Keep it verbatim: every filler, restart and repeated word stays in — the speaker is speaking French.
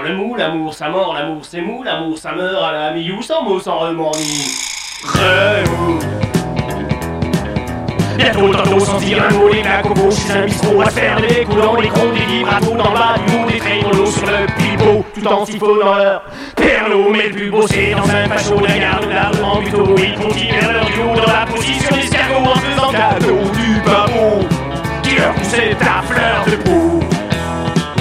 le mou, l'amour ça mord, l'amour c'est mou, l'amour ça meurt à la mi ou sans mots, sans remords ni remous. Bientôt le tantôt sans dire un mot, les claques au gauche, chez un bistrot, à faire des coulants, les crons, des vibratos, dans bas du mou, des traits l'eau sur le pipeau, tout en siphonnant leur perlo, mais le plus beau c'est dans un facho, la garde, l'arme en buto, ils continuent vers leur duo dans la position.